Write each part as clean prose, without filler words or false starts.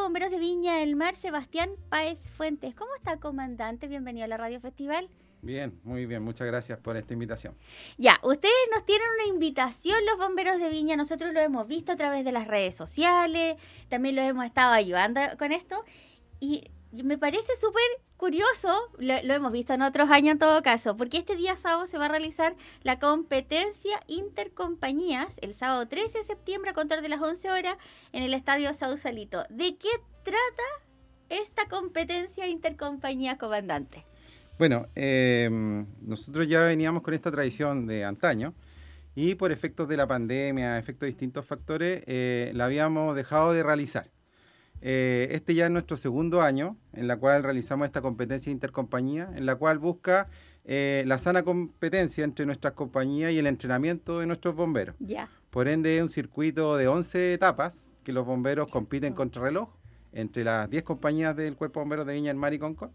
Bomberos de Viña del Mar, Sebastián Páez Fuentes. ¿Cómo está, comandante? Bienvenido a la Radio Festival. Bien, muy bien. Muchas gracias por esta invitación. Ya, ustedes nos tienen una invitación, los Bomberos de Viña. Nosotros lo hemos visto a través de las redes sociales. También los hemos estado ayudando con esto. Y me parece súper curioso, lo hemos visto en otros años en todo caso, porque este día sábado se va a realizar la competencia intercompañías, el sábado 13 de septiembre a contar de las 11 horas en el Estadio Sausalito. ¿De qué trata esta competencia intercompañías, comandante? Bueno, nosotros ya veníamos con esta tradición de antaño y por efectos de la pandemia, efectos de distintos factores, la habíamos dejado de realizar. Este ya es nuestro segundo año en la cual realizamos esta competencia intercompañía, en la cual busca la sana competencia entre nuestras compañías y el entrenamiento de nuestros bomberos. Ya. Por ende, es un circuito de 11 etapas que los bomberos compiten contra reloj entre las 10 compañías del Cuerpo de Bomberos de Viña del Mar y Concón.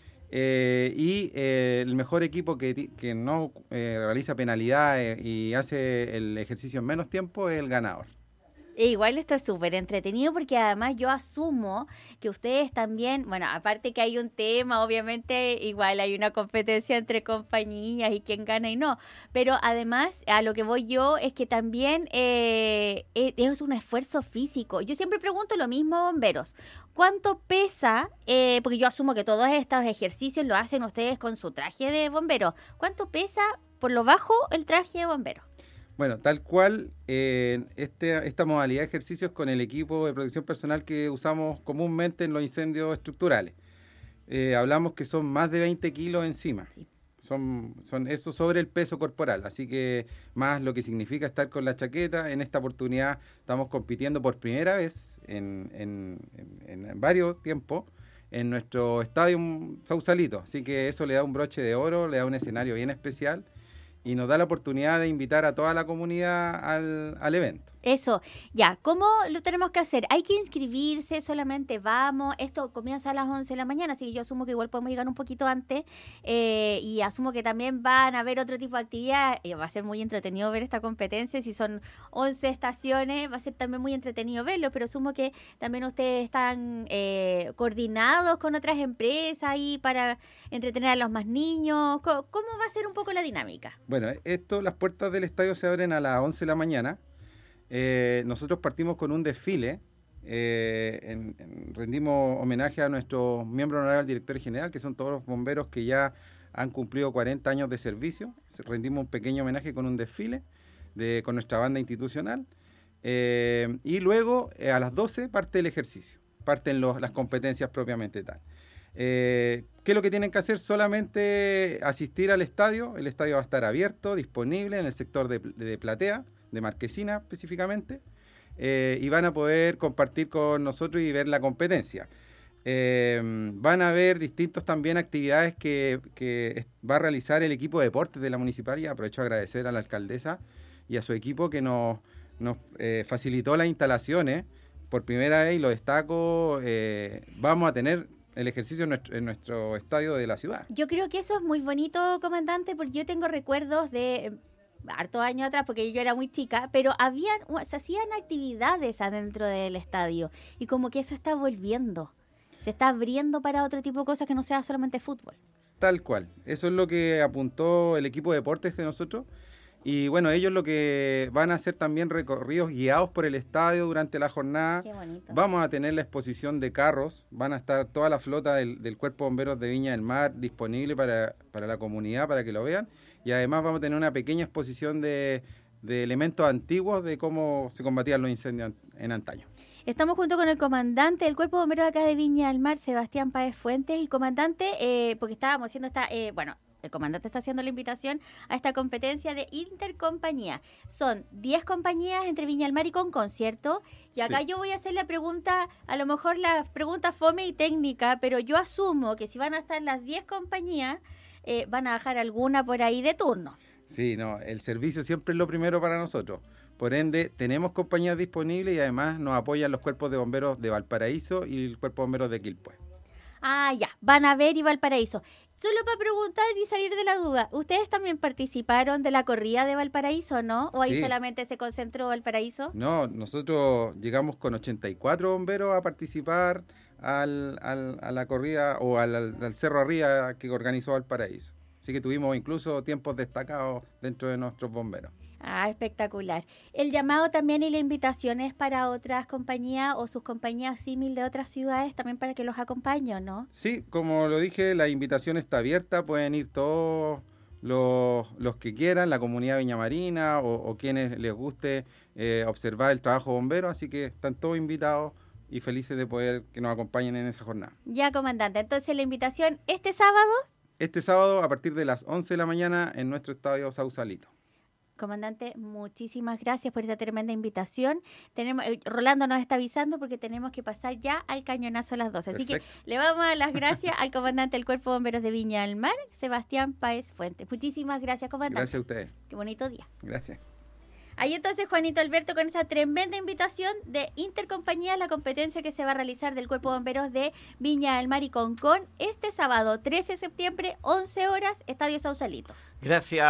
El mejor equipo que no realiza penalidades y hace el ejercicio en menos tiempo es el ganador. Igual esto es súper entretenido porque además yo asumo que ustedes también, bueno, aparte que hay un tema, obviamente igual hay una competencia entre compañías y quién gana y no, pero además a lo que voy yo es que también es un esfuerzo físico. Yo siempre pregunto lo mismo a bomberos, ¿cuánto pesa? Porque yo asumo que todos estos ejercicios lo hacen ustedes con su traje de bombero. ¿Cuánto pesa por lo bajo el traje de bombero? Bueno, tal cual, esta modalidad de ejercicios con el equipo de protección personal que usamos comúnmente en los incendios estructurales. Hablamos que son más de 20 kilos encima. Son eso sobre el peso corporal, así que más lo que significa estar con la chaqueta. En esta oportunidad estamos compitiendo por primera vez en varios tiempos en nuestro estadio Sausalito, así que eso le da un broche de oro, le da un escenario bien especial y nos da la oportunidad de invitar a toda la comunidad al evento. Eso, ya, ¿cómo lo tenemos que hacer? ¿Hay que inscribirse? ¿Solamente vamos? Esto comienza a las 11 de la mañana, así que yo asumo que igual podemos llegar un poquito antes y asumo que también van a haber otro tipo de actividades. Va a ser muy entretenido ver esta competencia, si son 11 estaciones, va a ser también muy entretenido verlo, pero asumo que también ustedes están coordinados con otras empresas ahí para entretener a los más niños. ¿Cómo va a ser un poco la dinámica? Bueno, las puertas del estadio se abren a las 11 de la mañana. Nosotros partimos con un desfile, rendimos homenaje a nuestro miembro honorario del director general, que son todos los bomberos que ya han cumplido 40 años de servicio. Rendimos un pequeño homenaje con un desfile con nuestra banda institucional y luego a las 12 parte el ejercicio, parten las competencias propiamente tal. ¿Qué es lo que tienen que hacer? Solamente asistir al estadio. El estadio va a estar abierto, disponible en el sector de platea, de Marquesina específicamente, y van a poder compartir con nosotros y ver la competencia. Van a haber distintas también actividades que va a realizar el equipo de deportes de la municipalidad. Aprovecho a agradecer a la alcaldesa y a su equipo que nos facilitó las instalaciones. Por primera vez, y lo destaco, vamos a tener el ejercicio en nuestro estadio de la ciudad. Yo creo que eso es muy bonito, comandante, porque yo tengo recuerdos de hartos años atrás, porque yo era muy chica, pero se hacían actividades adentro del estadio y como que eso está volviendo, se está abriendo para otro tipo de cosas que no sea solamente fútbol. Tal cual, eso es lo que apuntó el equipo de deportes de nosotros. Y bueno, ellos lo que van a hacer también recorridos guiados por el estadio durante la jornada. Qué bonito. Vamos a tener la exposición de carros, van a estar toda la flota del Cuerpo de Bomberos de Viña del Mar disponible para la comunidad, para que lo vean. Y además vamos a tener una pequeña exposición de elementos antiguos de cómo se combatían los incendios en antaño. Estamos junto con el comandante del Cuerpo de Bomberos acá de Viña del Mar, Sebastián Páez Fuentes. Y comandante, porque estábamos haciendo el comandante está haciendo la invitación a esta competencia de intercompañía. Son 10 compañías entre Viña del Mar y Concón, ¿cierto? Y acá sí. Yo voy a hacer la pregunta, a lo mejor la pregunta fome y técnica, pero yo asumo que si van a estar las 10 compañías, van a dejar alguna por ahí de turno. Sí, no, el servicio siempre es lo primero para nosotros. Por ende, tenemos compañías disponibles y además nos apoyan los cuerpos de bomberos de Valparaíso y el Cuerpo de Bomberos de Quilpué. Ah, ya, van a ver y Valparaíso. Solo para preguntar y salir de la duda, ¿ustedes también participaron de la corrida de Valparaíso, no? ¿O ahí Sí. solamente se concentró Valparaíso? No, nosotros llegamos con 84 bomberos a participar a la corrida o al Cerro Arriba que organizó Valparaíso. Así que tuvimos incluso tiempos destacados dentro de nuestros bomberos. Ah, espectacular. El llamado también y la invitación es para otras compañías o sus compañías símil de otras ciudades también para que los acompañen, ¿no? Sí, como lo dije, la invitación está abierta, pueden ir todos los que quieran, la comunidad viñamarina o quienes les guste observar el trabajo bombero, así que están todos invitados y felices de poder que nos acompañen en esa jornada. Ya, comandante. Entonces la invitación este sábado. Este sábado a partir de las 11 de la mañana en nuestro estadio Sausalito. Comandante, muchísimas gracias por esta tremenda invitación. Rolando nos está avisando porque tenemos que pasar ya al cañonazo a las 12. Así Perfecto. que le vamos a dar las gracias al comandante del Cuerpo de Bomberos de Viña del Mar, Sebastián Páez Fuentes. Muchísimas gracias, comandante. Gracias a ustedes. Qué bonito día. Gracias. Ahí entonces Juanito Alberto con esta tremenda invitación de Intercompañía, la competencia que se va a realizar del Cuerpo de Bomberos de Viña del Mar y Concón este sábado 13 de septiembre, 11 horas, Estadio Sausalito. Gracias.